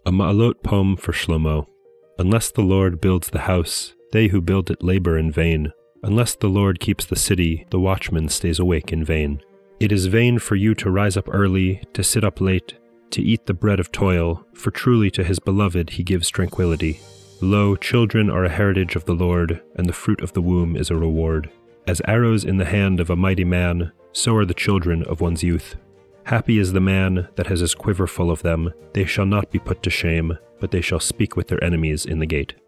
A Ma'alot poem for Shlomo. Unless the Lord builds the house, they who build it labor in vain. Unless the Lord keeps the city, the watchman stays awake in vain. It is vain for you to rise up early, to sit up late, to eat the bread of toil, for truly to his beloved he gives tranquility. Lo, children are a heritage of the Lord, and the fruit of the womb is a reward. As arrows in the hand of a mighty man, so are the children of one's youth. Happy is the man that has his quiver full of them. They shall not be put to shame, but they shall speak with their enemies in the gate.